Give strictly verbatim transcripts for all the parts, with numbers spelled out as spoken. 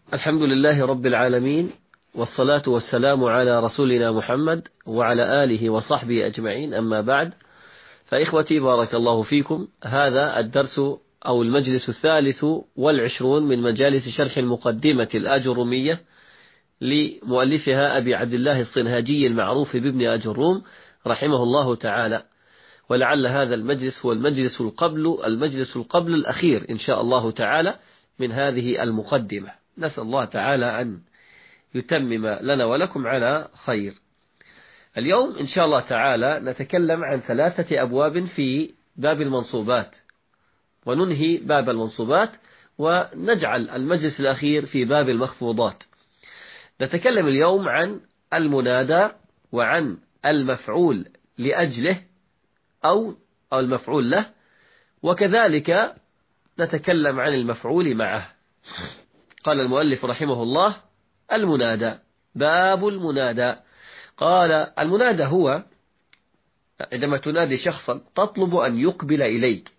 الحمد لله رب العالمين، والصلاة والسلام على رسولنا محمد وعلى آله وصحبه أجمعين. أما بعد، فإخوتي بارك الله فيكم. هذا الدرس أو المجلس الثالث والعشرون من مجالس شرح المقدمة الآجرومية لمؤلفها أبي عبد الله الصنهاجي المعروف بابن أجروم رحمه الله تعالى. ولعل هذا المجلس هو المجلس القبل المجلس القبل الأخير إن شاء الله تعالى من هذه المقدمة. نسأل الله تعالى أن يتمم لنا ولكم على خير. اليوم إن شاء الله تعالى نتكلم عن ثلاثة أبواب في باب المنصوبات، وننهي باب المنصوبات ونجعل المجلس الأخير في باب المخفوضات. نتكلم اليوم عن المنادى وعن المفعول لأجله أو المفعول له، وكذلك نتكلم عن المفعول معه. قال المؤلف رحمه الله: المنادى. باب المنادى. قال: المنادى هو عندما تنادي شخصا تطلب أن يقبل إليك،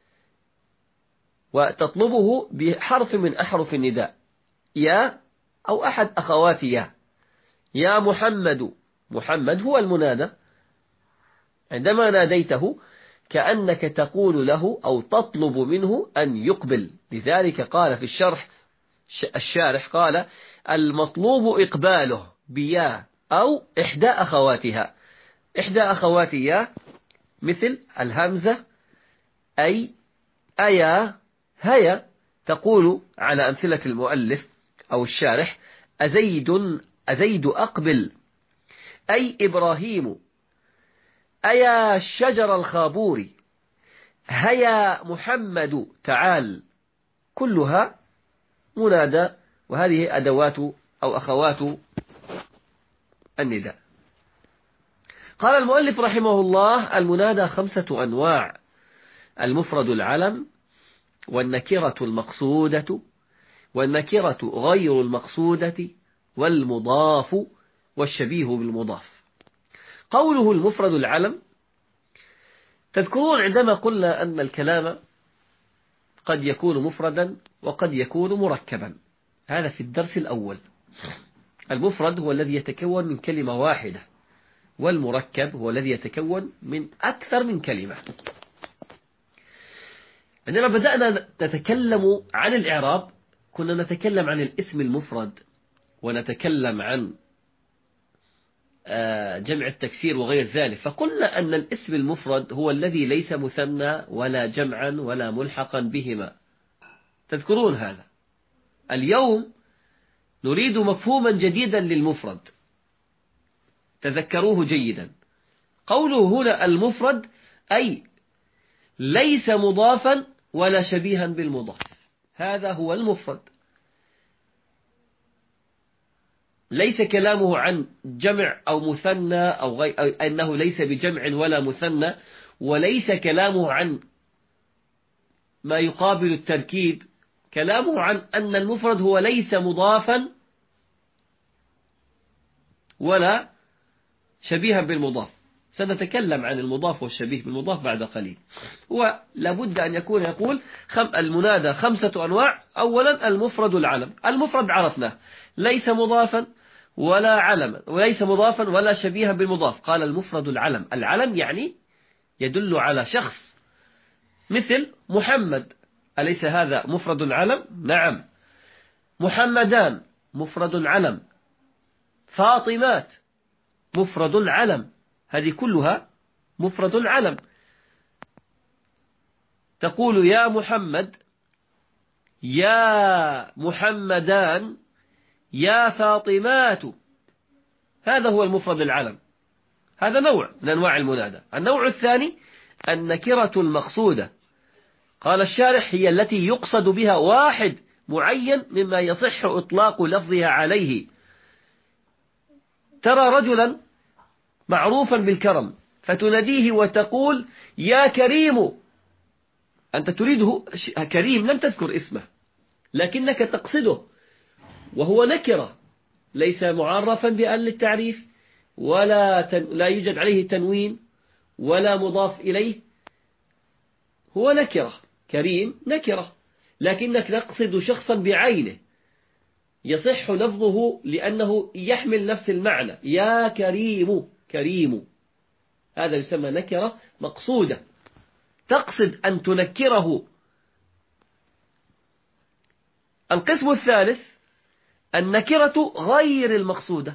وتطلبه بحرف من أحرف النداء، يا أو أحد أخوات يا. يا محمد. محمد هو المنادى. عندما ناديته كأنك تقول له أو تطلب منه أن يقبل. لذلك قال في الشرح الشارح قال: المطلوب إقباله بيا أو إحدى أخواتها. إحدى أخوات يا مثل الهمزة، أي، أيا، هيا. تقول على أمثلة المؤلف أو الشارح: أزيد أزيد أقبل، أي إبراهيم، أيا الشجر الخابور، هيا محمد تعال. كلها منادى، وهذه أدوات أو أخوات النداء. قال المؤلف رحمه الله: المنادى خمسة أنواع: المفرد العلم، والنكرة المقصودة، والنكرة غير المقصودة، والمضاف، والشبيه بالمضاف. قوله المفرد العلم، تذكرون عندما قلنا أن الكلام قد يكون مفردا وقد يكون مركبا. هذا في الدرس الأول. المفرد هو الذي يتكون من كلمة واحدة، والمركب هو الذي يتكون من أكثر من كلمة. عندما بدأنا نتكلم عن الإعراب كنا نتكلم عن الاسم المفرد، ونتكلم عن جمع التكسير وغير ذلك، فقلنا أن الاسم المفرد هو الذي ليس مثنى ولا جمعا ولا ملحقا بهما. تذكرون هذا؟ اليوم نريد مفهوما جديدا للمفرد، تذكروه جيدا. قوله هنا المفرد أي ليس مضافا ولا شبيها بالمضاف، هذا هو المفرد. ليس كلامه عن جمع أو مثنى أو, غي... أو أنه ليس بجمع ولا مثنى، وليس كلامه عن ما يقابل التركيب. كلامه عن أن المفرد هو ليس مضافا ولا شبيها بالمضاف. سنتكلم عن المضاف والشبيه بالمضاف بعد قليل. هو لابد أن يكون يقول خم... المنادى خمسة أنواع. أولا المفرد العلم. المفرد عرفناه، ليس مضافا ولا علما، وليس مضافا ولا شبيها بالمضاف. قال المفرد العلم. العلم يعني يدل على شخص، مثل محمد، أليس هذا مفرد علم؟ نعم. محمدان مفرد علم. فاطمات مفرد علم. هذه كلها مفرد علم. تقول يا محمد، يا محمدان، يا فاطمات. هذا هو المفرد العلم. هذا نوع من أنواع المنادى. النوع الثاني النكرة المقصودة. قال الشارح: هي التي يقصد بها واحد معين مما يصح إطلاق لفظها عليه. ترى رجلا معروفا بالكرم فتناديه وتقول يا كريم. أنت تريده كريم، لم تذكر اسمه لكنك تقصده، وهو نكرة، ليس معرفا بأن للتعريف، ولا تن... لا يوجد عليه تنوين ولا مضاف إليه، هو نكرة. كريم نكرة، لكنك تقصد شخصا بعينه. يصح لفظه لأنه يحمل نفس المعنى. يا كريم، كريم، هذا يسمى نكرة مقصودة، تقصد أن تنكره. القسم الثالث النكرة غير المقصودة،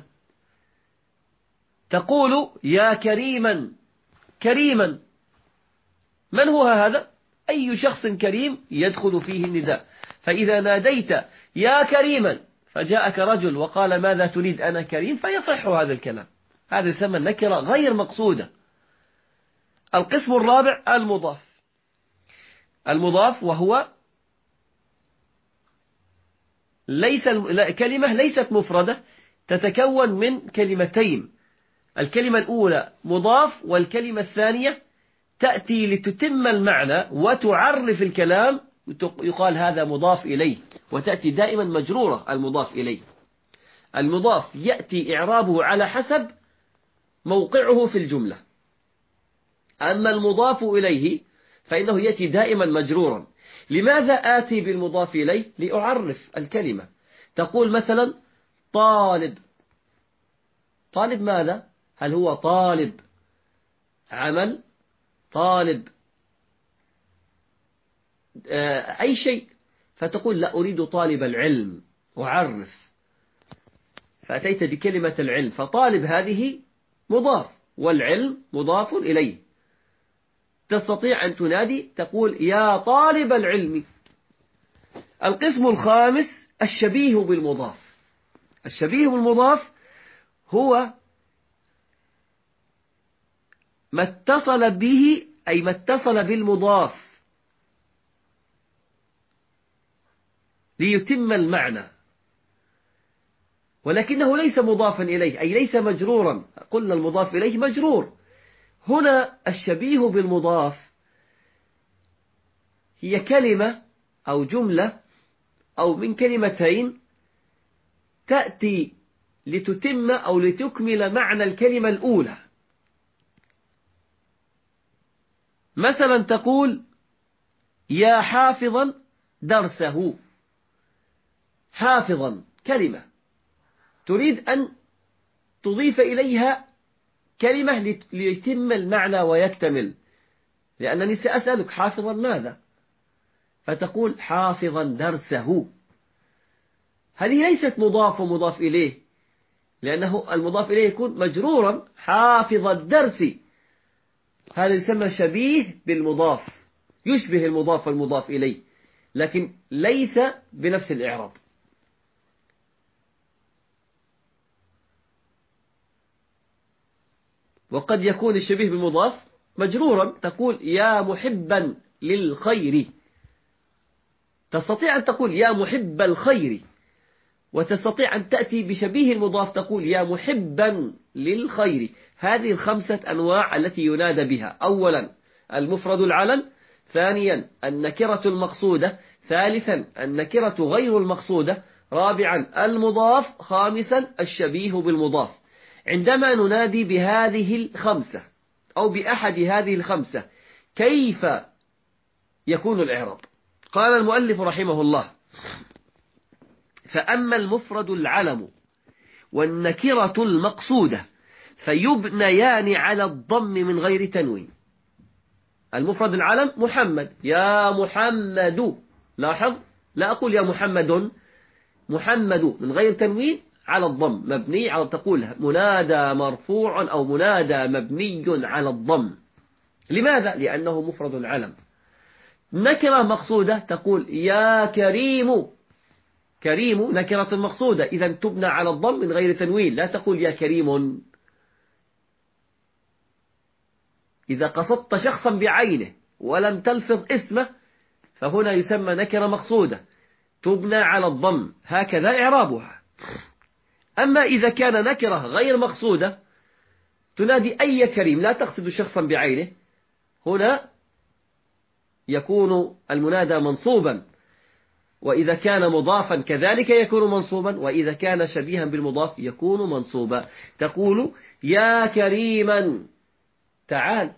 تقول يا كريما، كريما، من هو هذا؟ أي شخص كريم يدخل فيه النداء. فإذا ناديت يا كريما فجاءك رجل وقال ماذا تريد؟ أنا كريم، فيصح هذا الكلام. هذا يسمى النكرة غير مقصودة. القسم الرابع المضاف. المضاف وهو ليس كلمة ليست مفردة، تتكون من كلمتين. الكلمة الأولى مضاف، والكلمة الثانية تأتي لتتم المعنى وتعرف الكلام، يقال هذا مضاف إليه، وتأتي دائما مجرورة المضاف إليه. المضاف يأتي إعرابه على حسب موقعه في الجملة. أما المضاف إليه فإنه يأتي دائما مجرورا. لماذا آتي بالمضاف إليه؟ لأعرف الكلمة. تقول مثلا طالب، طالب ماذا؟ هل هو طالب عمل؟ طالب أي شيء؟ فتقول لا أريد طالب العلم، أعرف، فأتيت بكلمة العلم. فطالب هذه مضاف، والعلم مضاف إليه. تستطيع أن تنادي تقول يا طالب العلم. القسم الخامس الشبيه بالمضاف. الشبيه بالمضاف هو ما اتصل به، أي ما اتصل بالمضاف ليتم المعنى، ولكنه ليس مضافا إليه، أي ليس مجرورا. قلنا المضاف إليه مجرور. هنا الشبيه بالمضاف هي كلمة أو جملة أو من كلمتين تأتي لتتم أو لتكمل معنى الكلمة الأولى. مثلا تقول يا حافظا درسه. حافظا كلمة تريد أن تضيف إليها كلمة ليتم المعنى ويكتمل، لأنني سأسألك حافظا ماذا؟ فتقول حافظا درسه. هذه ليست مضاف ومضاف إليه، لأنه المضاف إليه يكون مجرورا. حافظ الدرس، هذا يسمى شبيه بالمضاف، يشبه المضاف والمضاف إليه، لكن ليس بنفس الإعراب. وقد يكون الشبيه بالمضاف مجرورا، تقول يا محبا للخير. تستطيع أن تقول يا محب الخير، وتستطيع أن تأتي بشبيه المضاف تقول يا محبا للخير. هذه الخمسة أنواع التي ينادى بها: أولا المفرد العلم، ثانيا النكرة المقصودة، ثالثا النكرة غير المقصودة، رابعا المضاف، خامسا الشبيه بالمضاف. عندما ننادي بهذه الخمسة أو بأحد هذه الخمسة كيف يكون الإعراب؟ قال المؤلف رحمه الله: فأما المفرد العلم والنكرة المقصودة فيبنيان على الضم من غير تنوين. المفرد العلم محمد، يا محمد، لاحظ لا أقول يا محمد، محمد من غير تنوين على الضم، مبني على، تقول منادى مرفوع أو منادى مبني على الضم. لماذا؟ لأنه مفرد العلم. نكرة مقصودة تقول يا كريم، كريم نكرة مقصودة، إذا تبنى على الضم من غير تنوين، لا تقول يا كريم. إذا قصدت شخصا بعينه ولم تلفظ اسمه فهنا يسمى نكرة مقصودة تبنى على الضم، هكذا إعرابها. أما إذا كان نكرة غير مقصودة تنادي أي كريم، لا تقصد شخصا بعينه، هنا يكون المنادى منصوبا، وإذا كان مضافا كذلك يكون منصوبا، وإذا كان شبيها بالمضاف يكون منصوبا. تقول يا كريما تعال.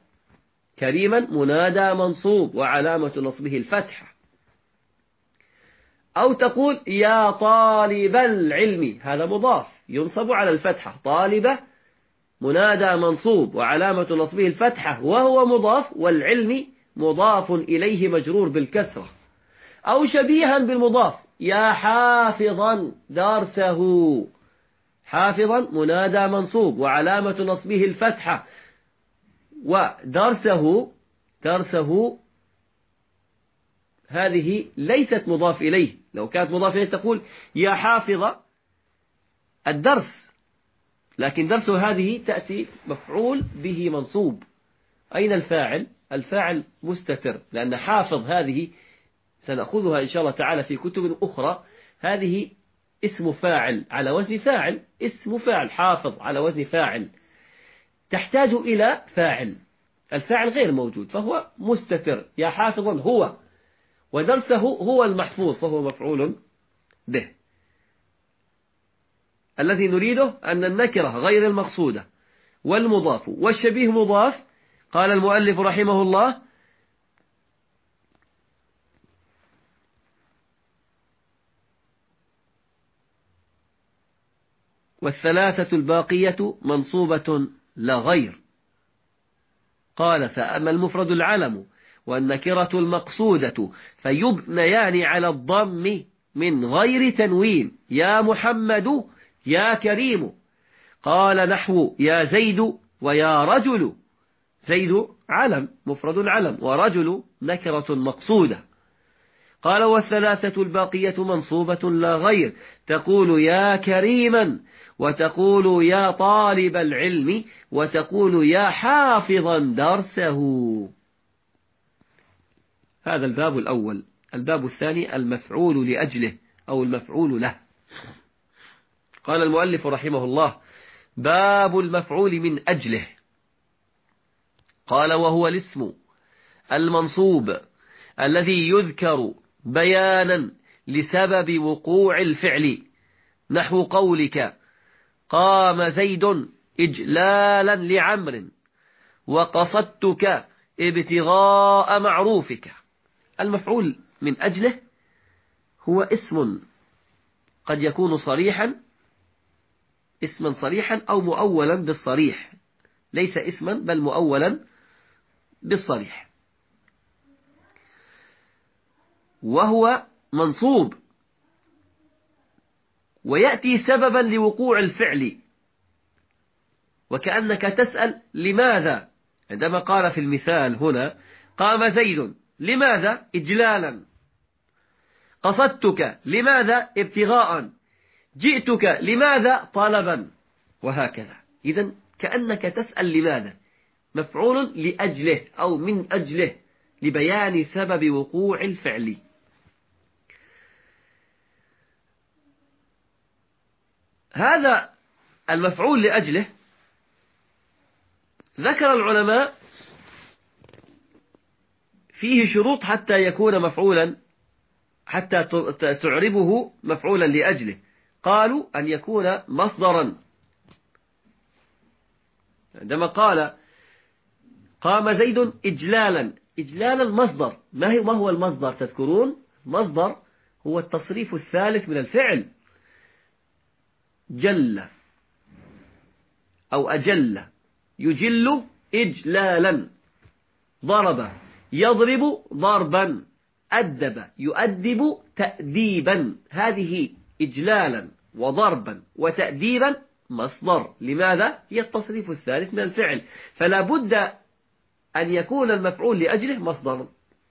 كريما منادى منصوب وعلامة نصبه الفتح. أو تقول يا طالب العلم، هذا مضاف ينصب على الفتحة. طالبة منادى منصوب وعلامة نصبه الفتحة وهو مضاف، والعلم مضاف إليه مجرور بالكسرة. أو شبيها بالمضاف، يا حافظا درسه. حافظا منادى منصوب وعلامة نصبه الفتحة، ودرسه درسه هذه ليست مضاف إليه. لو كانت مضاف إليه تقول يا حافظ الدرس، لكن درسه هذه تأتي مفعول به منصوب. أين الفاعل؟ الفاعل مستتر، لأن حافظ هذه سنأخذها إن شاء الله تعالى في كتب أخرى. هذه اسم فاعل على وزن فاعل، اسم فاعل حافظ على وزن فاعل، تحتاج إلى فاعل. الفاعل غير موجود فهو مستتر. يا حافظ هو، ودرسه هو المحفوظ فهو مفعول به. الذي نريده أن النكرة غير المقصودة والمضاف والشبيه مضاف. قال المؤلف رحمه الله: والثلاثة الباقية منصوبة لا غير. قال: فأما المفرد العلم والنكرة المقصودة فيبنيان على الضم من غير تنوين، يا محمد يا كريم. قال نحو يا زيد ويا رجل. زيد علم مفرد العلم، ورجل نكرة مقصودة. قال: والثلاثة الباقية منصوبة لا غير، تقول يا كريما، وتقول يا طالب العلم، وتقول يا حافظا درسه. هذا الباب الأول. الباب الثاني المفعول لأجله أو المفعول له. قال المؤلف رحمه الله: باب المفعول من أجله. قال: وهو الاسم المنصوب الذي يذكر بيانا لسبب وقوع الفعل، نحو قولك قام زيد إجلالا لعمر، وقصدتك ابتغاء معروفك. المفعول من أجله هو اسم قد يكون صريحا، اسما صريحا أو مؤولا بالصريح، ليس اسما بل مؤولا بالصريح، وهو منصوب ويأتي سببا لوقوع الفعل. وكأنك تسأل لماذا، عندما قال في المثال هنا قام زيد، لماذا؟ إجلالا. قصدتك، لماذا؟ ابتغاء. جئتك، لماذا؟ طلبا. وهكذا. إذن كأنك تسأل لماذا، مفعول لأجله أو من أجله، لبيان سبب وقوع الفعل. هذا المفعول لأجله ذكر العلماء فيه شروط حتى يكون مفعولا، حتى تعربه مفعولا لأجله. قالوا أن يكون مصدرا. عندما قال قام زيد إجلالا، إجلالا مصدر. ما هو المصدر تذكرون؟ مصدر هو التصريف الثالث من الفعل. جل أو أجل، يجل إجلالا. ضرب يضرب ضربا. أدب يؤدب تأديبا. هذه إجلالا وضربا وتأديبا مصدر. لماذا؟ هي التصريف الثالث من الفعل، فلا بد أن يكون المفعول لأجله مصدرا.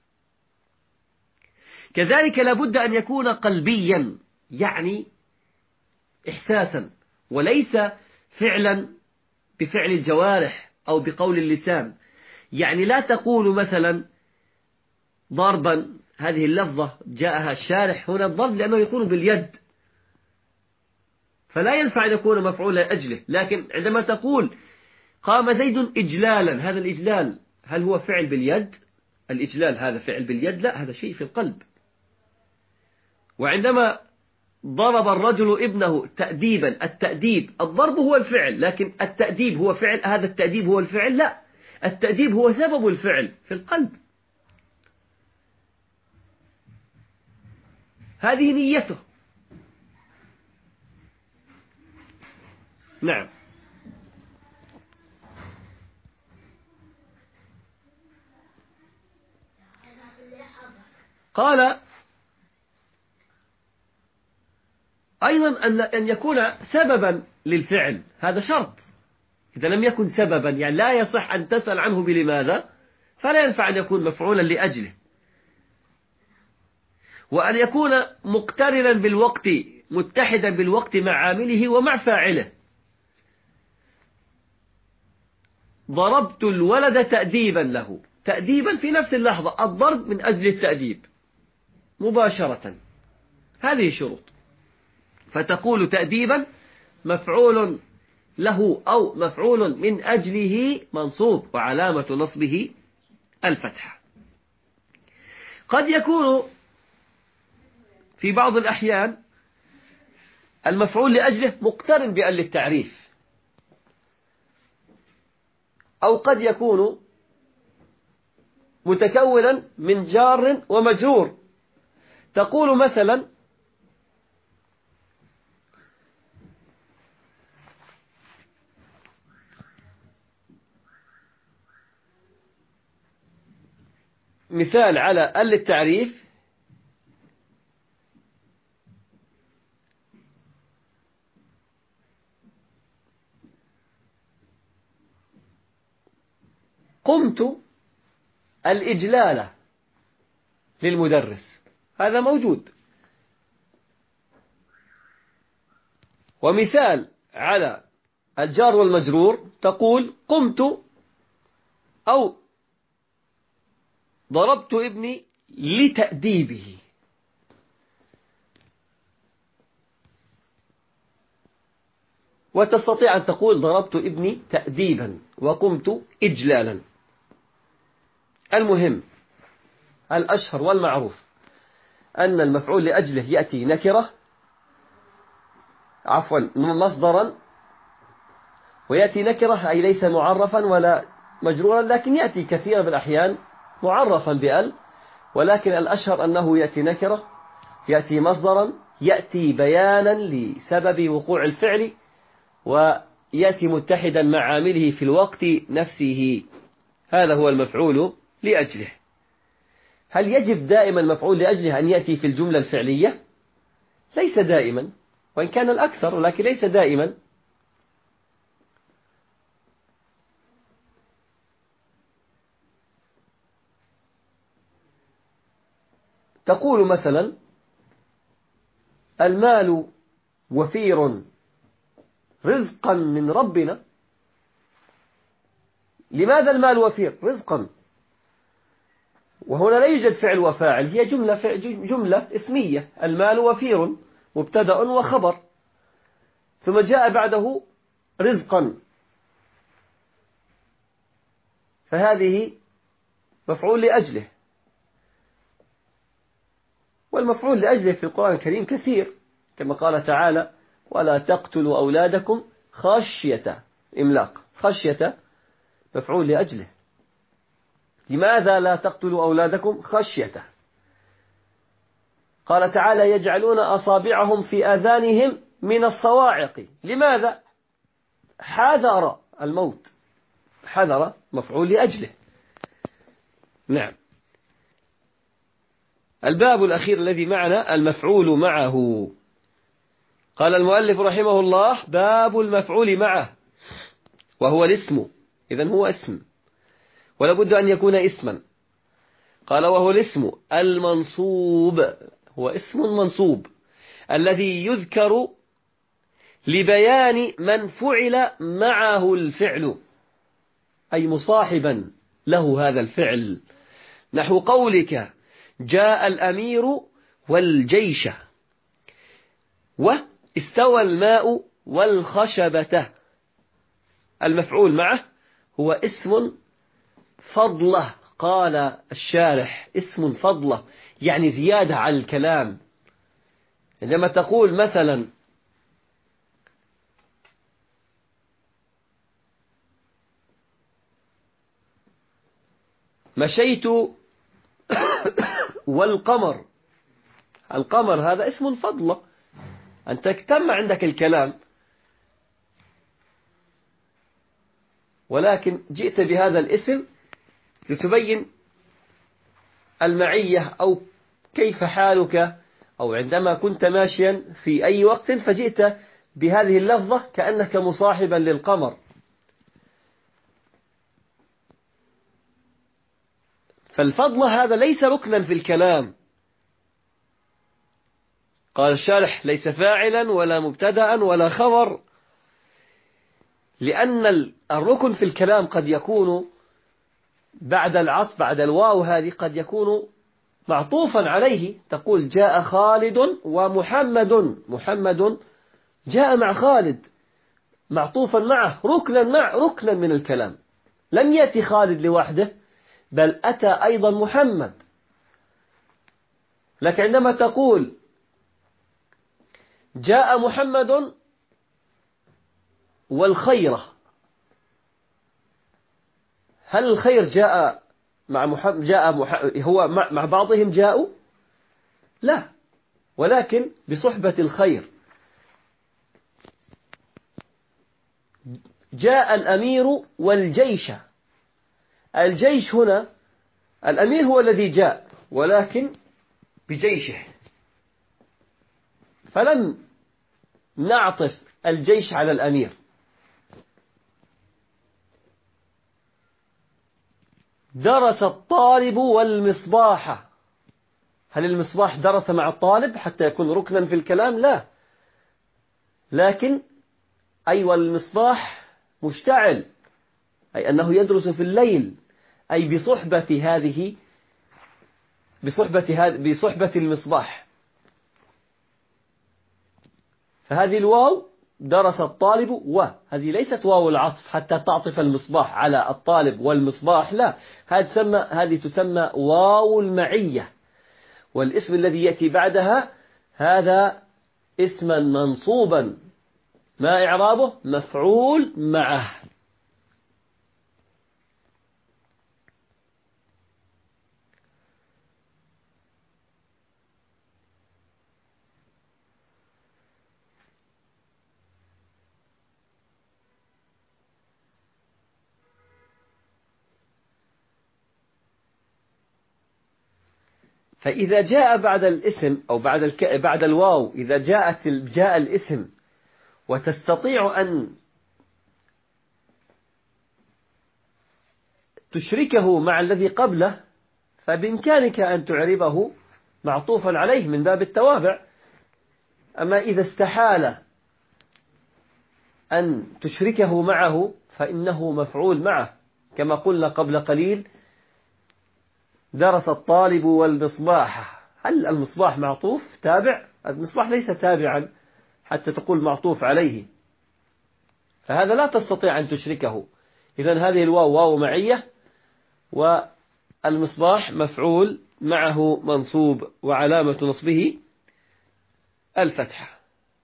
كذلك لا بد أن يكون قلبيا، يعني إحساسا، وليس فعلا بفعل الجوارح أو بقول اللسان. يعني لا تقول مثلا ضربا، هذه اللفظة جاءها الشارح هنا الضرب لأنه يكون باليد، فلا ينفع أن يكون مفعولا لأجله. لكن عندما تقول قام زيد إجلالا، هذا الإجلال هل هو فعل باليد؟ الإجلال هذا فعل باليد؟ لا، هذا شيء في القلب. وعندما ضرب الرجل ابنه تأديبا، التأديب الضرب هو الفعل، لكن التأديب هو فعل؟ هذا التأديب هو الفعل؟ لا، التأديب هو سبب الفعل في القلب. هذه نيته. نعم. قال أيضا أن أن يكون سببا للفعل، هذا شرط. إذا لم يكن سببا يعني لا يصح أن تسأل عنه بلماذا، فلا ينفع أن يكون مفعولا لأجله. وأن يكون مقترنا بالوقت، متحدا بالوقت مع عامله ومع فاعله. ضربت الولد تأديبا له، تأديبا في نفس اللحظة، الضرب من أجل التأديب مباشرة، هذه شروط. فتقول تأديبا مفعول له أو مفعول من أجله منصوب وعلامة نصبه الفتحة. قد يكون في بعض الأحيان المفعول لأجله مقترن بأل للتعريف، أو قد يكون متكونا من جار ومجرور. تقول مثلا مثال على أل التعريف: قمت الإجلال للمدرس، هذا موجود. ومثال على الجار والمجرور تقول قمت أو ضربت ابني لتأديبه. وتستطيع أن تقول ضربت ابني تأديبا وقمت إجلالا. المهم الأشهر والمعروف أن المفعول لأجله يأتي نكرة، عفوا مصدرا، ويأتي نكرة أي ليس معرفا ولا مجرورا، لكن يأتي كثيرا من الأحيان معرفا بأل، ولكن الأشهر أنه يأتي نكرة، يأتي مصدرا، يأتي بيانا لسبب وقوع الفعل، ويأتي متحدا مع عامله في الوقت نفسه. هذا هو المفعول لأجله. هل يجب دائما مفعول لأجله أن يأتي في الجملة الفعلية؟ ليس دائما، وإن كان الأكثر، ولكن ليس دائما. تقول مثلا المال وفير رزقا من ربنا. لماذا المال وفير؟ رزقا، وهنا لا يوجد فعل وفاعل، هي جملة فعل جملة اسمية. المال وفير مبتدأ وخبر، ثم جاء بعده رزقا، فهذه مفعول لأجله. والمفعول لأجله في القرآن الكريم كثير، كما قال تعالى ولا تقتلوا أولادكم خشية إملاق. خشية مفعول لأجله. لماذا لا تقتلوا أولادكم خشية؟ قال تعالى يجعلون أصابعهم في آذانهم من الصواعق. لماذا؟ حذر الموت. حذر مفعول لأجله. نعم. الباب الأخير الذي معنا المفعول معه. قال المؤلف رحمه الله باب المفعول معه، وهو الاسم. إذن هو اسم، ولا بد أن يكون اسما. قال وهو الاسم المنصوب، هو اسم منصوب الذي يذكر لبيان من فعل معه الفعل، أي مصاحبا له هذا الفعل. نحو قولك جاء الأمير والجيش، واستوى الماء والخشبة. المفعول معه هو اسم فضله. قال الشارح اسم فضله يعني زيادة على الكلام. عندما تقول مثلا مشيت والقمر، القمر هذا اسم فضلة، أنت اجتمع عندك الكلام، ولكن جئت بهذا الاسم لتبين المعية أو كيف حالك، أو عندما كنت ماشيا في أي وقت فجئت بهذه اللفظة كأنك مصاحبا للقمر. فالفضل هذا ليس ركنا في الكلام. قال الشارح: ليس فاعلا ولا مبتدأ ولا خبر، لأن الركن في الكلام قد يكون بعد العطف، بعد الواو هذه قد يكون معطوفا عليه، تقول جاء خالد ومحمد، محمد جاء مع خالد معطوفا معه، ركنا مع ركنا من الكلام. لم يأتي خالد لوحده، بل أتى أيضا محمد. لكن عندما تقول جاء محمد والخيرة، هل الخير جاء مع محمد؟ جاء مح... هو مع... مع بعضهم جاءوا؟ لا، ولكن بصحبة الخير. جاء الأمير والجيش، الجيش هنا الأمير هو الذي جاء ولكن بجيشه، فلم نعطف الجيش على الأمير. درس الطالب والمصباح، هل المصباح درس مع الطالب حتى يكون ركنا في الكلام؟ لا، لكن أي والمصباح مشتعل، أي أنه يدرس في الليل، أي بصحبة هذه بصحبة هذه بصحبة المصباح. فهذه الواو درس الطالب، وهذه ليست واو العطف حتى تعطف المصباح على الطالب والمصباح، لا، هذه تسمى هذه تسمى واو المعية. والاسم الذي يأتي بعدها هذا اسما منصوبا، ما إعرابه؟ مفعول معه. فإذا جاء بعد الاسم أو بعد الك... بعد الواو، إذا جاءت جاء الاسم وتستطيع أن تشركه مع الذي قبله، فبإمكانك أن تعربه معطوفا عليه من باب التوابع. أما إذا استحال أن تشركه معه فإنه مفعول معه، كما قلنا قبل قليل: درس الطالب والمصباح. هل المصباح معطوف تابع؟ المصباح ليس تابعا حتى تقول معطوف عليه، فهذا لا تستطيع أن تشركه. إذن هذه الواو واو معية، والمصباح مفعول معه منصوب، وعلامة نصبه الفتحة.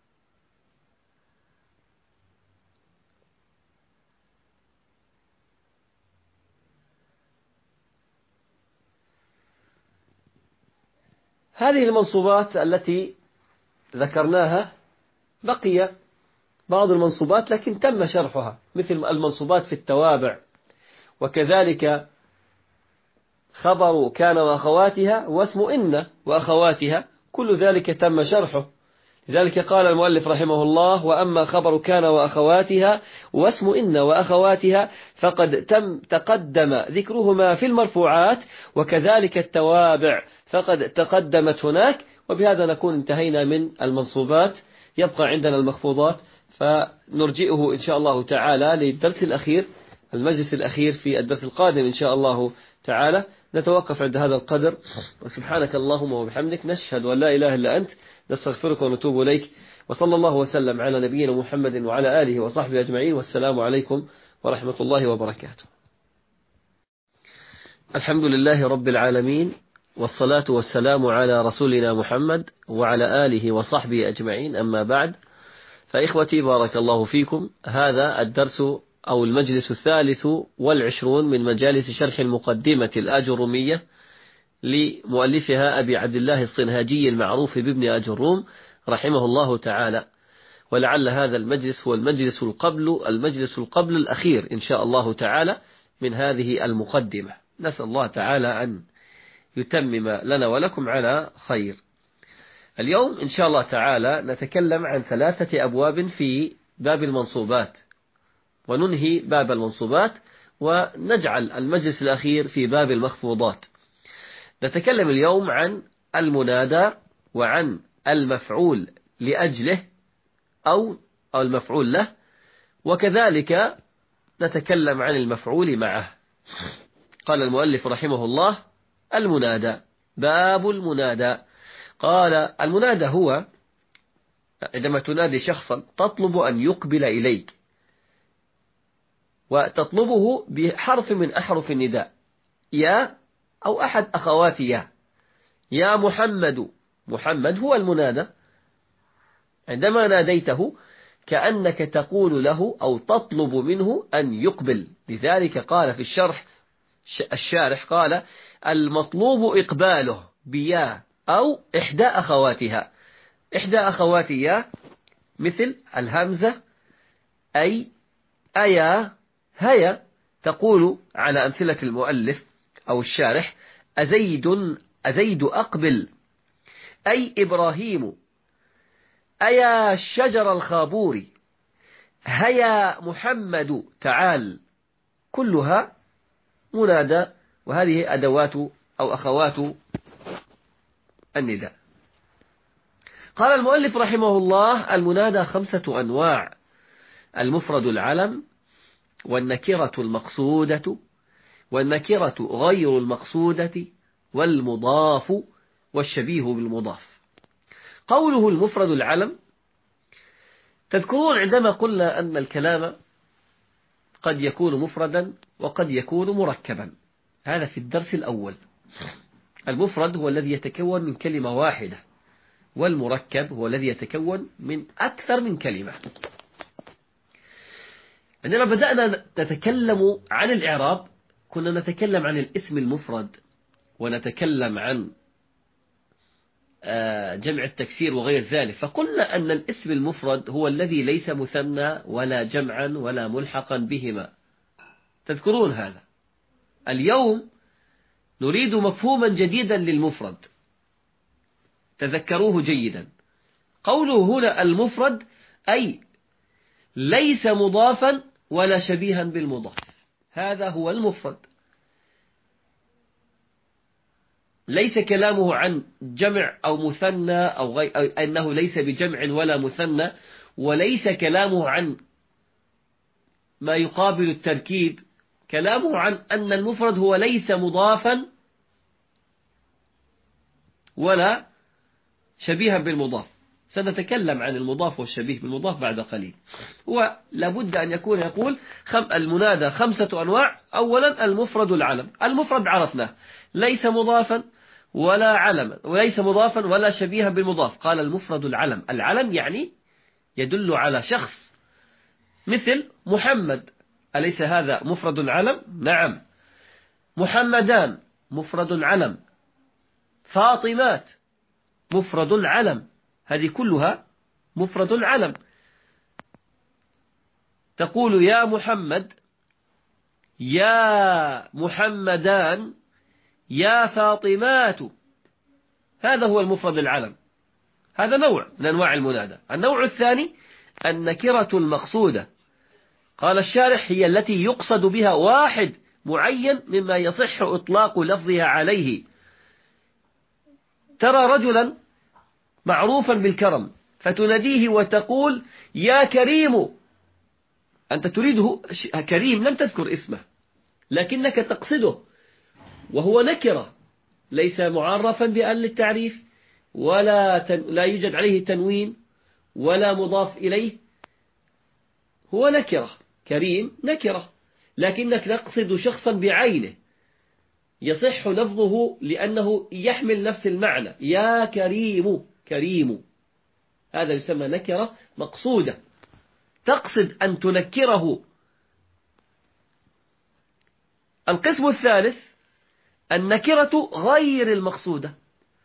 هذه المنصوبات التي ذكرناها، بقي بعض المنصوبات لكن تم شرحها، مثل المنصوبات في التوابع، وكذلك خبر كان وأخواتها، واسم إن وأخواتها، كل ذلك تم شرحه. لذلك قال المؤلف رحمه الله: وأما خبر كان وأخواتها واسم إن وأخواتها فقد تم تقدم ذكرهما في المرفوعات، وكذلك التوابع فقد تقدمت هناك. وبهذا نكون انتهينا من المنصوبات، يبقى عندنا المخفوضات، فنرجئه إن شاء الله تعالى للدرس الأخير، المجلس الأخير في الدرس القادم إن شاء الله تعالى. نتوقف عند هذا القدر، وسبحانك اللهم وبحمدك، نشهد أن لا إله إلا أنت، نستغفرك ونتوب إليك، وصلى الله وسلم على نبينا محمد وعلى آله وصحبه أجمعين، والسلام عليكم ورحمة الله وبركاته. الحمد لله رب العالمين، والصلاة والسلام على رسولنا محمد وعلى آله وصحبه أجمعين، أما بعد، فإخوتي بارك الله فيكم، هذا الدرس أو المجلس الثالث والعشرون من مجالس شرح المقدمة الآجرومية لمؤلفها أبي عبد الله الصنهاجي المعروف بابن أجروم رحمه الله تعالى. ولعل هذا المجلس هو المجلس القبل المجلس القبل الأخير إن شاء الله تعالى من هذه المقدمة. نسأل الله تعالى أن يتمم لنا ولكم على خير. اليوم إن شاء الله تعالى نتكلم عن ثلاثة أبواب في باب المنصوبات، وننهي باب المنصوبات ونجعل المجلس الأخير في باب المخفوضات. نتكلم اليوم عن المنادى وعن المفعول لأجله أو المفعول له، وكذلك نتكلم عن المفعول معه. قال المؤلف رحمه الله: المنادى. باب المنادى. قال: المنادى هو عندما تنادي شخصا تطلب أن يقبل إليك، وتطلبه بحرف من أحرف النداء، يا أو أحد أخوات يا. يا محمد. محمد هو المنادى. عندما ناديته كأنك تقول له أو تطلب منه أن يقبل. لذلك قال في الشرح الشارح قال: المطلوب إقباله بيا أو إحدى أخواتها. إحدى أخوات يا مثل الهمزة، أي، أيا، هيا. تقول على أمثلة المؤلف أو الشارح: أزيد أزيد أقبل، أي إبراهيم، أيا الشجر الخابوري، هيا محمد تعال. كلها منادى، وهذه أدوات أو أخوات النداء. قال المؤلف رحمه الله: المنادى خمسة أنواع: المفرد العلم، والنكرة المقصودة، والنكرة غير المقصودة، والمضاف، والشبيه بالمضاف. قوله المفرد العلم، تذكرون عندما قلنا أن الكلام قد يكون مفردا وقد يكون مركبا، هذا في الدرس الأول. المفرد هو الذي يتكون من كلمة واحدة، والمركب هو الذي يتكون من أكثر من كلمة. عندما بدأنا نتكلم عن الإعراب كنا نتكلم عن الاسم المفرد، ونتكلم عن جمع التكسير وغير ذلك، فقلنا أن الاسم المفرد هو الذي ليس مثنى ولا جمعا ولا ملحقا بهما. تذكرون هذا؟ اليوم نريد مفهوما جديدا للمفرد، تذكروه جيدا. قوله هنا المفرد أي ليس مضافا ولا شبيها بالمضاف، هذا هو المفرد. ليس كلامه عن جمع أو مثنى أو, غي... أو أنه ليس بجمع ولا مثنى، وليس كلامه عن ما يقابل التركيب. كلامه عن أن المفرد هو ليس مضافا ولا شبيها بالمضاف. سنتكلم عن المضاف والشبيه بالمضاف بعد قليل. ولابد أن يكون يقول خم... المنادى خمسة أنواع. أولا المفرد العلم. المفرد عرفناه ليس مضافا ولا علما، وليس مضافا ولا شبيها بالمضاف. قال المفرد العلم. العلم يعني يدل على شخص، مثل محمد، أليس هذا مفرد علم؟ نعم. محمدان مفرد علم. فاطمات مفرد علم. هذه كلها مفرد علم. تقول يا محمد، يا محمدان، يا فاطمات، هذا هو المفرد العلم. هذا نوع من أنواع المنادى. النوع الثاني النكرة المقصودة. قال الشارح هي التي يقصد بها واحد معين مما يصح إطلاق لفظها عليه. ترى رجلا معروفا بالكرم فتناديه وتقول يا كريم، أنت تريده كريم، لم تذكر اسمه لكنك تقصده، وهو نكرة ليس معرفا بأن للتعريف، ولا تن... لا يوجد عليه تنوين ولا مضاف إليه، هو نكرة. كريم نكرة، لكنك تقصد شخصا بعينه يصح لفظه لأنه يحمل نفس المعنى. يا كريم، كريم، هذا يسمى نكرة مقصودة، تقصد أن تنكره. القسم الثالث النكرة غير المقصودة.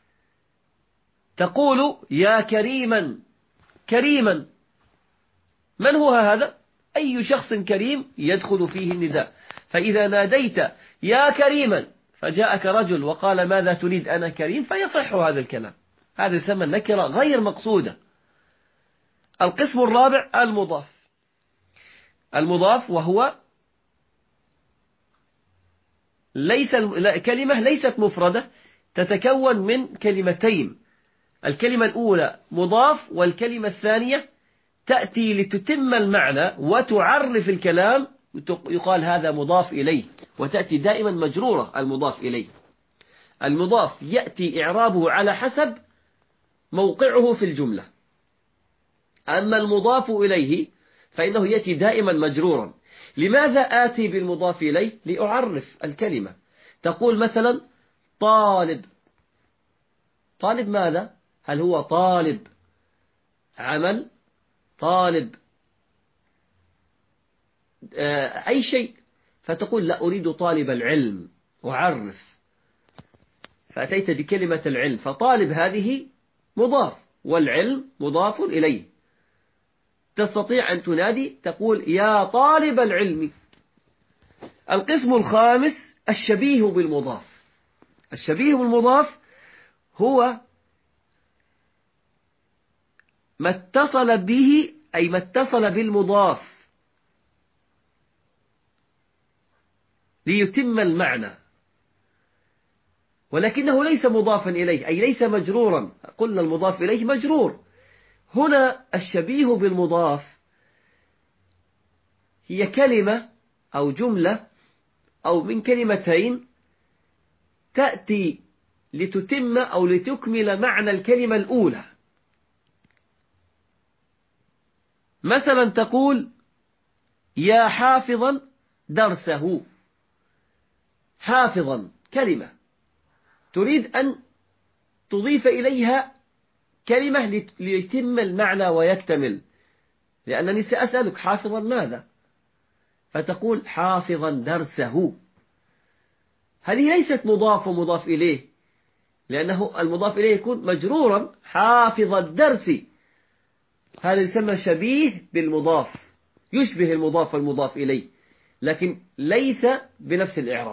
تقول يا كريما، كريما من هو هذا؟ أي شخص كريم يدخل فيه النداء. فإذا ناديت يا كريما فجاءك رجل وقال ماذا تريد؟ أنا كريم، فيصح هذا الكلام. هذا يسمى النكرة غير مقصودة. القسم الرابع المضاف. المضاف وهو ليس كلمة ليست مفردة، تتكون من كلمتين. الكلمة الأولى مضاف، والكلمة الثانية تأتي لتتم المعنى وتعرف الكلام، يقال هذا مضاف إليه، وتأتي دائما مجرورة المضاف إليه. المضاف يأتي إعرابه على حسب موقعه في الجملة. أما المضاف إليه فإنه يأتي دائما مجرورا. لماذا آتي بالمضاف إليه؟ لأعرف الكلمة. تقول مثلا طالب. طالب ماذا؟ هل هو طالب عمل؟ طالب أي شيء؟ فتقول لا أريد طالب العلم، أعرف، فأتيت بكلمة العلم. فطالب هذه مضاف، والعلم مضاف إليه. تستطيع أن تنادي تقول يا طالب العلم. القسم الخامس الشبيه بالمضاف. الشبيه بالمضاف هو ما اتصل به، أي ما اتصل بالمضاف ليتم المعنى، ولكنه ليس مضافا إليه، أي ليس مجرورا. قلنا المضاف إليه مجرور. هنا الشبيه بالمضاف هي كلمة أو جملة أو من كلمتين تأتي لتتم أو لتكمل معنى الكلمة الأولى. مثلا تقول يا حافظا درسه. حافظا كلمة تريد أن تضيف إليها كلمة ليتم المعنى ويكتمل، لأنني سأسألك حافظا ماذا؟ فتقول حافظا درسه. هذه ليست مضاف ومضاف إليه، لأنه المضاف إليه يكون مجرورا. حافظ الدرس هذا يسمى شبيه بالمضاف، يشبه المضاف والمضاف إليه، لكن ليس بنفس الإعراب.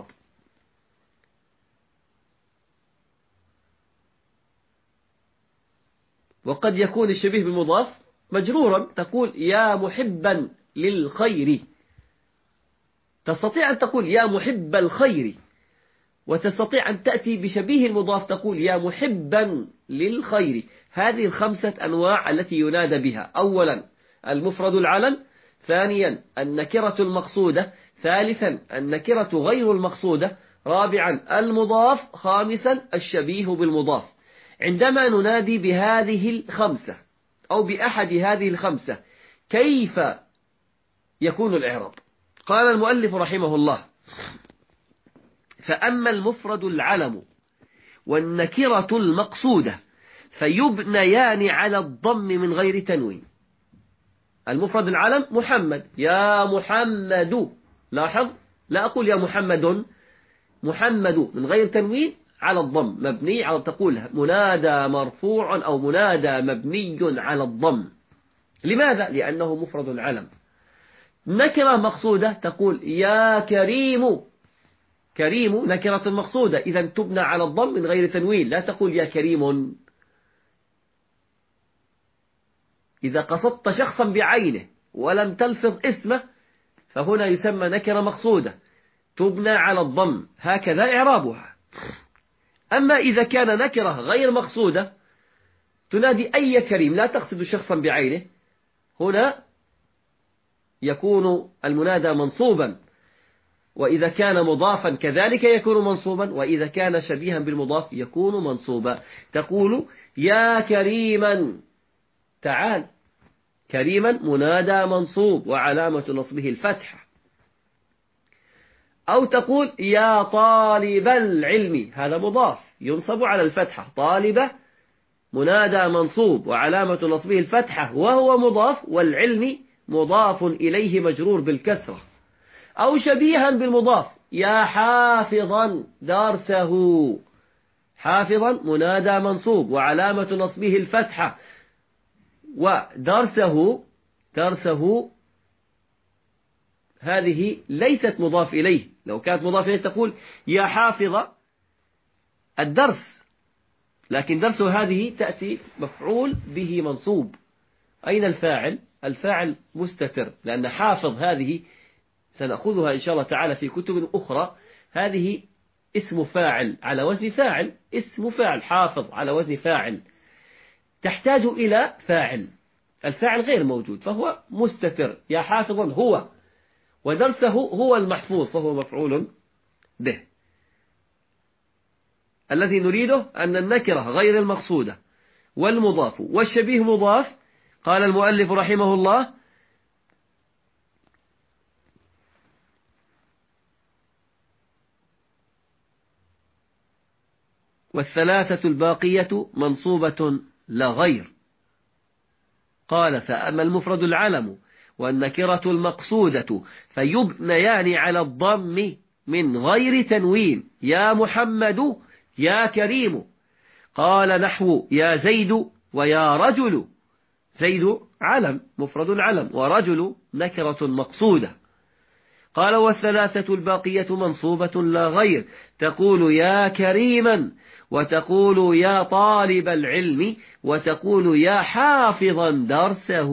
وقد يكون الشبيه بالمضاف مجرورا. تقول يا محبا للخير. تستطيع أن تقول يا محب الخير، وتستطيع أن تأتي بشبيه المضاف تقول يا محبا للخير. هذه الخمسة أنواع التي ينادى بها: أولا المفرد العلم، ثانيا النكرة المقصودة، ثالثا النكرة غير المقصودة، رابعا المضاف، خامسا الشبيه بالمضاف. عندما ننادي بهذه الخمسة أو بأحد هذه الخمسة كيف يكون الإعراب؟ قال المؤلف رحمه الله: فأما المفرد العلم والنكرة المقصودة فيبنيان على الضم من غير تنوين. المفرد العلم محمد، يا محمد. لاحظ لا أقول يا محمد، محمد من غير تنوين على الضم، مبني على، تقول منادى مرفوع أو منادى مبني على الضم. لماذا؟ لأنه مفرد العلم. نكرة مقصودة تقول يا كريم. كريم نكرة مقصودة، إذا تبنى على الضم من غير تنوين، لا تقول يا كريم. إذا قصدت شخصا بعينه ولم تلفظ اسمه فهنا يسمى نكرة مقصودة تبنى على الضم، هكذا إعرابها. أما إذا كان نكرة غير مقصودة تنادي أي كريم، لا تقصد شخصا بعينه، هنا يكون المنادى منصوبا، وإذا كان مضافا كذلك يكون منصوبا، وإذا كان شبيها بالمضاف يكون منصوبا. تقول يا كريما تعال. كريما منادى منصوب وعلامة نصبه الفتحة. أو تقول يا طالب العلم، هذا مضاف ينصب على الفتحة. طالبة منادى منصوب وعلامة نصبه الفتحة وهو مضاف، والعلم مضاف إليه مجرور بالكسرة. أو شبيها بالمضاف، يا حافظا درسه. حافظا منادى منصوب وعلامة نصبه الفتحة، ودرسه درسه هذه ليست مضاف إليه. لو كانت مضاف إليه تقول يا حافظ الدرس، لكن درسه هذه تأتي مفعول به منصوب. أين الفاعل؟ الفاعل مستتر، لأن حافظ هذه سنأخذها إن شاء الله تعالى في كتب أخرى. هذه اسم فاعل على وزن فاعل، اسم فاعل حافظ على وزن فاعل، تحتاج إلى فاعل، الفاعل غير موجود فهو مستتر. يا حافظا هو، ودرسه هو المحفوظ فهو مفعول به. الذي نريده أن النكرة غير المقصودة والمضاف والشبيه مضاف. قال المؤلف رحمه الله: والثلاثة الباقية منصوبة لا غير. قال: فأما المفرد العلم والنكرة المقصودة فيبنيان على الضم من غير تنوين، يا محمد يا كريم. قال نحو يا زيد ويا رجل. زيد علم مفرد العلم، ورجل نكرة مقصودة. قال: والثلاثة الباقية منصوبة لا غير، تقول يا كريما، وتقول يا طالب العلم، وتقول يا حافظا درسه.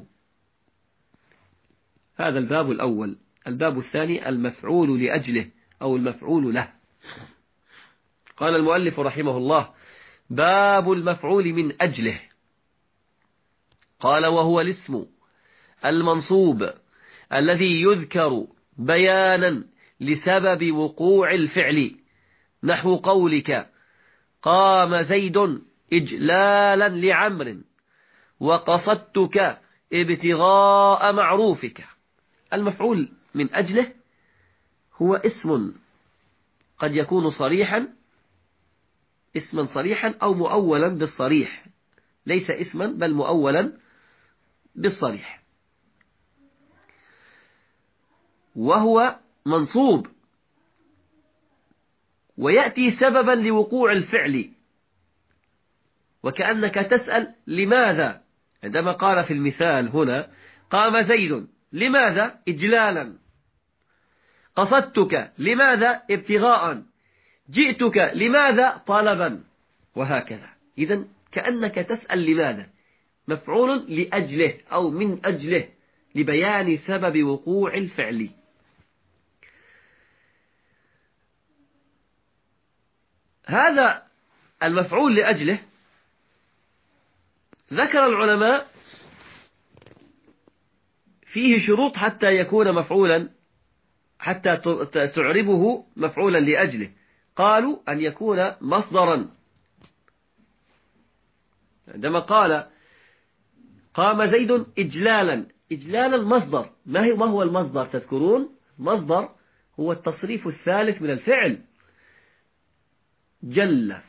هذا الباب الأول. الباب الثاني المفعول لأجله أو المفعول له. قال المؤلف رحمه الله: باب المفعول من أجله. قال: وهو الاسم المنصوب الذي يذكر بيانا لسبب وقوع الفعل، نحو قولك قام زيد إجلالا لعمر، وقصدتك ابتغاء معروفك. المفعول من أجله هو اسم قد يكون صريحا، اسما صريحا أو مؤولا بالصريح، ليس اسما بل مؤولا بالصريح، وهو منصوب ويأتي سببا لوقوع الفعل. وكأنك تسأل لماذا، عندما قال في المثال هنا قام زيد، لماذا؟ إجلالا. قصدتك، لماذا؟ ابتغاء. جئتك، لماذا؟ طلبا. وهكذا. إذن كأنك تسأل لماذا، مفعول لأجله أو من أجله، لبيان سبب وقوع الفعل. هذا المفعول لأجله ذكر العلماء فيه شروط حتى يكون مفعولا، حتى تعربه مفعولا لأجله. قالوا أن يكون مصدرا. عندما قال قام زيد إجلالا، إجلالا مصدر. ما هو المصدر تذكرون؟ مصدر هو التصريف الثالث من الفعل، جل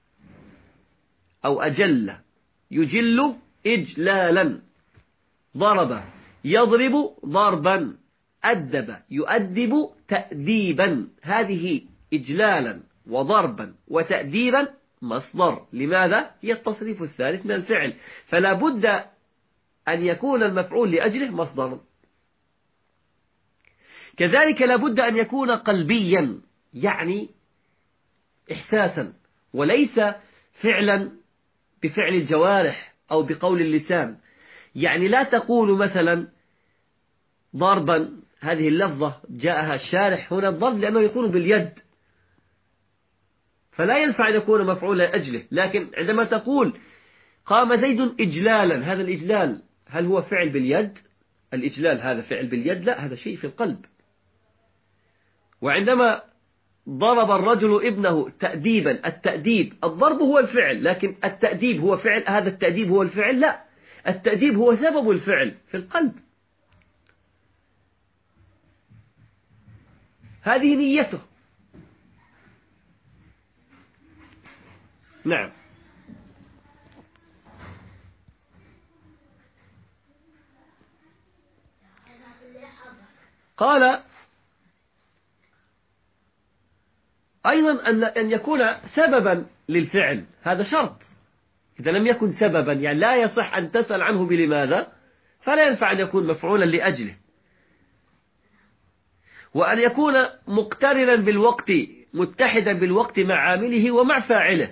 أو أجل، يجل إجلالا. ضرب يضرب ضربا، أدب يؤدب تأديبا. هذه إجلالا وضربا وتأديبا مصدر. لماذا؟ هي التصريف الثالث من الفعل، فلا بد أن يكون المفعول لأجله مصدر. كذلك لا بد أن يكون قلبيا، يعني إحساسا، وليس فعلا بفعل الجوارح أو بقول اللسان. يعني لا تقول مثلا ضربا، هذه اللفظة جاءها الشارح هنا الضرب لأنه يكون باليد، فلا ينفع أن يكون مفعول لأجله. لكن عندما تقول قام زيد إجلالا، هذا الإجلال هل هو فعل باليد؟ الإجلال هذا فعل باليد؟ لا، هذا شيء في القلب. وعندما ضرب الرجل ابنه تأديبا، التأديب الضرب هو الفعل، لكن التأديب هو فعل، هذا التأديب هو الفعل؟ لا، التأديب هو سبب الفعل في القلب. هذه نيته. نعم. قال أيضا أن أن يكون سببا للفعل، هذا شرط. إذا لم يكن سببا يعني لا يصح أن تسأل عنه بلماذا، فلا ينفع أن يكون مفعولا لأجله. وأن يكون مقترنا بالوقت، متحدا بالوقت مع عامله ومع فاعله.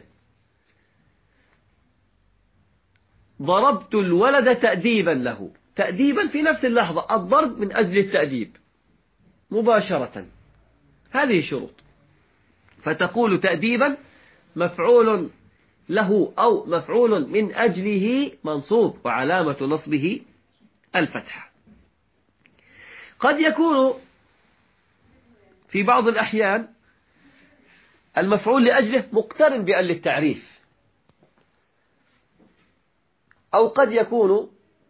ضربت الولد تأديبا له، تأديبا في نفس اللحظة، الضرب من أجل التأديب مباشرة، هذه شروط. فتقول تأديبا مفعول له أو مفعول من أجله منصوب وعلامة نصبه الفتحة. قد يكون في بعض الأحيان المفعول لأجله مقترن بأل التعريف، أو قد يكون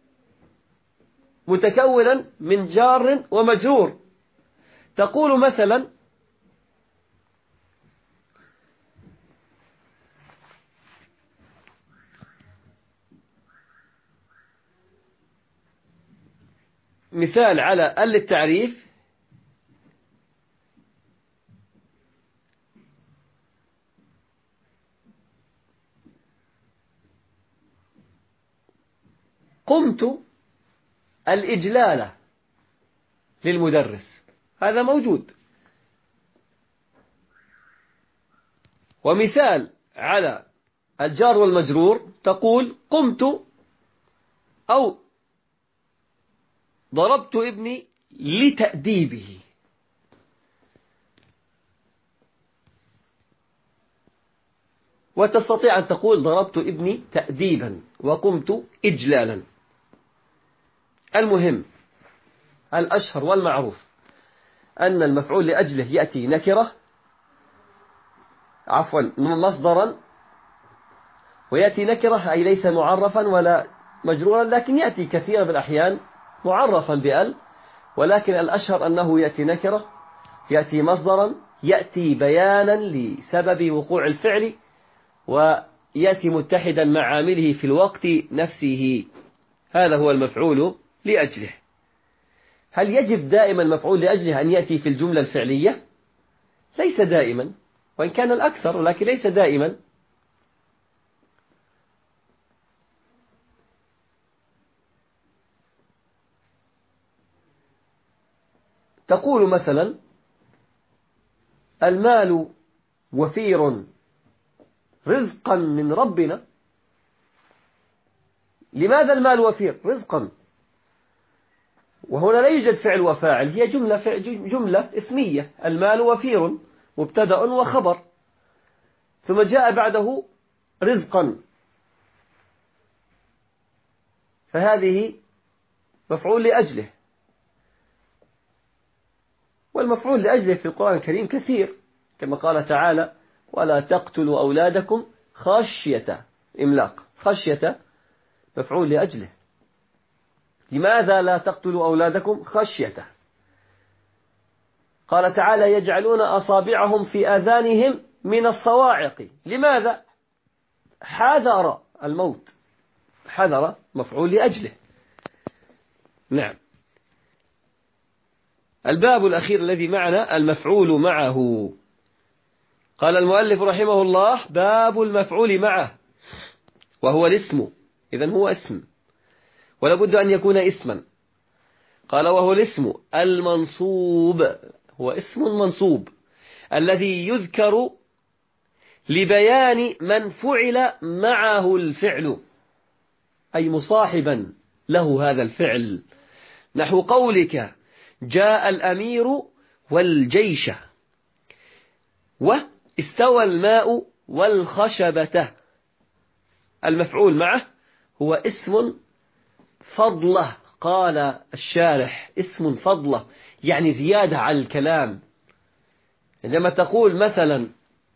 متكونا من جار ومجرور. تقول مثلا مثال على ال التعريف: قمت الإجلال للمدرس، هذا موجود. ومثال على الجار والمجرور تقول قمت أو ضربت ابني لتأديبه. وتستطيع أن تقول ضربت ابني تأديبا وقمت إجلالا. المهم الأشهر والمعروف أن المفعول لأجله يأتي نكرة، عفوا مصدرا، ويأتي نكرة أي ليس معرفا ولا مجرورا، لكن يأتي كثيرا من الأحيان معرفا بأل، ولكن الأشهر أنه يأتي نكرة، يأتي مصدرا، يأتي بيانا لسبب وقوع الفعل، ويأتي متحدا مع عامله في الوقت نفسه. هذا هو المفعول لأجله. هل يجب دائما المفعول لأجله أن يأتي في الجملة الفعلية؟ ليس دائما، وإن كان الأكثر، ولكن ليس دائما. تقول مثلا المال وفير رزقا من ربنا. لماذا المال وفير؟ رزقا، وهنا لا يوجد فعل وفاعل، هي جملة فعل جملة اسمية. المال وفير مبتدأ وخبر، ثم جاء بعده رزقا، فهذه مفعول لأجله. والمفعول لأجله في القرآن الكريم كثير، كما قال تعالى ولا تقتلوا أولادكم خشية إملاق. خشية مفعول لأجله. لماذا لا تقتلوا أولادكم خشية؟ قال تعالى يجعلون أصابعهم في آذانهم من الصواعق. لماذا؟ حذر الموت. حذر مفعول لأجله. نعم. الباب الأخير الذي معنا المفعول معه. قال المؤلف رحمه الله باب المفعول معه، وهو الاسم. إذن هو اسم، ولا بد أن يكون اسما. قال وهو الاسم المنصوب، هو اسم منصوب الذي يذكر لبيان من فعل معه الفعل، أي مصاحبا له هذا الفعل. نحو قولك جاء الأمير والجيش، واستوى الماء والخشبة. المفعول معه هو اسم فضله. قال الشارح اسم فضله يعني زيادة على الكلام. عندما تقول مثلا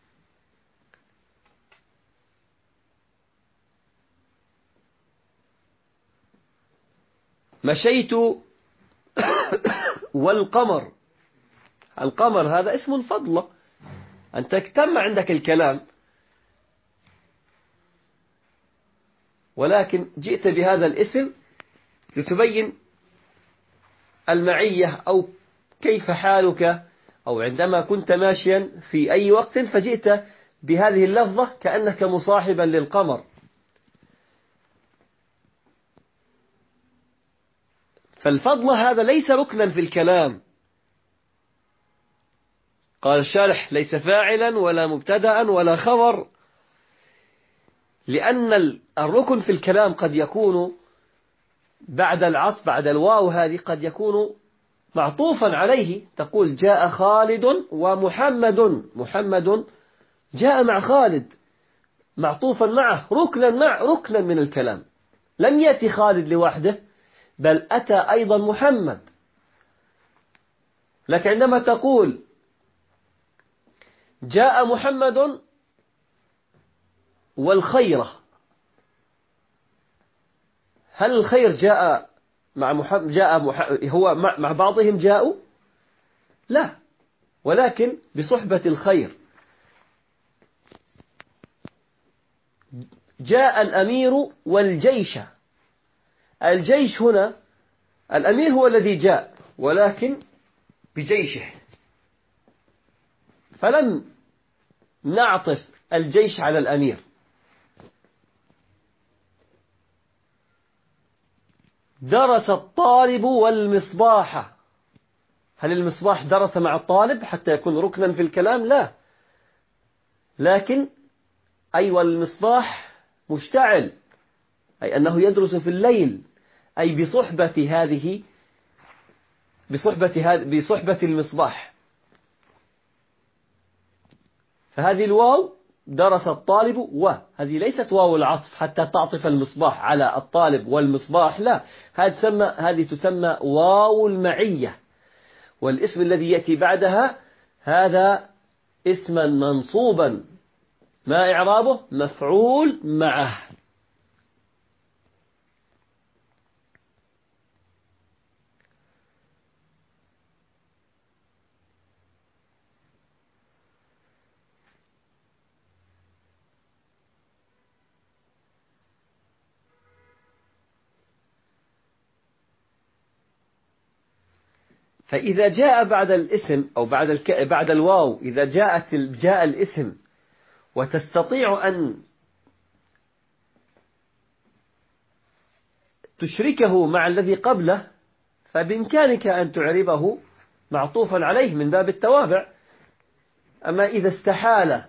مشيت والقمر، القمر هذا اسم فضله، أنت تم عندك الكلام، ولكن جئت بهذا الاسم لتبين المعية أو كيف حالك أو عندما كنت ماشيا في أي وقت فجئت بهذه اللفظة كأنك مصاحبا للقمر. فالفضل هذا ليس ركنا في الكلام. قال الشارح ليس فاعلا ولا مبتدأ ولا خبر، لأن الركن في الكلام قد يكون بعد العطف، بعد الواو هذه قد يكون معطوفا عليه. تقول جاء خالد ومحمد، محمد جاء مع خالد معطوفا معه، ركنا مع ركنا من الكلام. لم يأتي خالد لوحده بل أتى أيضا محمد. لكن عندما تقول جاء محمد والخيرة، هل الخير جاء مع محمد؟ جاء مح... هو مع... مع بعضهم جاءوا؟ لا، ولكن بصحبة الخير. جاء الأمير والجيش. الجيش هنا الأمير هو الذي جاء ولكن بجيشه، فلم نعطف الجيش على الأمير. درس الطالب والمصباح، هل المصباح درس مع الطالب حتى يكون ركنا في الكلام؟ لا، لكن أي والمصباح مشتعل، أي أنه يدرس في الليل، أي بصحبة هذه بصحبة هذه بصحبة المصباح. فهذه الواو درس الطالب، وهذه ليست واو العطف حتى تعطف المصباح على الطالب والمصباح، لا، هذه تسمى هذه تسمى واو المعية. والاسم الذي يأتي بعدها هذا اسما منصوبا، ما إعرابه؟ مفعول معه. فإذا جاء بعد الاسم أو بعد الك... بعد الواو، إذا جاءت جاء الاسم وتستطيع أن تشركه مع الذي قبله، فبإمكانك أن تعربه معطوفا عليه من باب التوابع. أما إذا استحال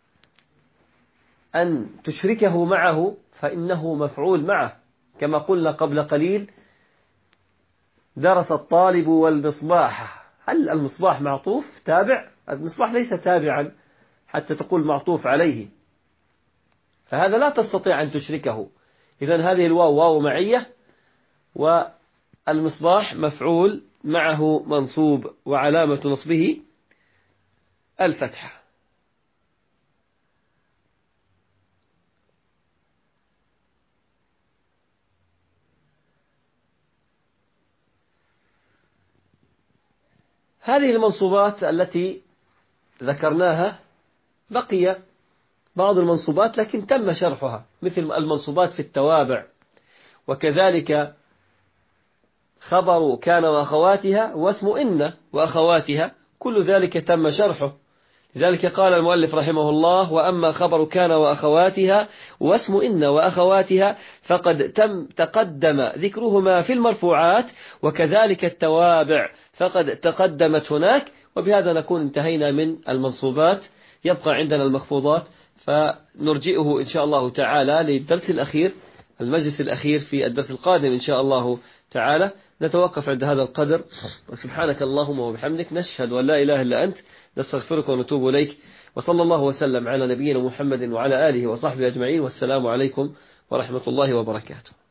أن تشركه معه فإنه مفعول معه، كما قلنا قبل قليل درس الطالب والمصباح. هل المصباح معطوف تابع؟ المصباح ليس تابعا حتى تقول معطوف عليه، فهذا لا تستطيع أن تشركه. إذن هذه الواو واو معية، والمصباح مفعول معه منصوب، وعلامة نصبه الفتحة. هذه المنصوبات التي ذكرناها، بقي بعض المنصوبات لكن تم شرحها، مثل المنصوبات في التوابع، وكذلك خبر كان وأخواتها، واسم إن وأخواتها، كل ذلك تم شرحه. لذلك قال المؤلف رحمه الله: وأما خبر كان وأخواتها واسم إن وأخواتها فقد تم تقدم ذكرهما في المرفوعات، وكذلك التوابع فقد تقدمت هناك. وبهذا نكون انتهينا من المنصوبات. يبقى عندنا المخفوضات، فنرجئه إن شاء الله تعالى للدرس الأخير، المجلس الأخير في الدرس القادم إن شاء الله تعالى. نتوقف عند هذا القدر، وسبحانك اللهم وبحمدك، نشهد أن لا إله إلا أنت، نستغفرك ونتوب إليك. وصلى الله وسلم على نبينا محمد وعلى آله وصحبه أجمعين، والسلام عليكم ورحمة الله وبركاته.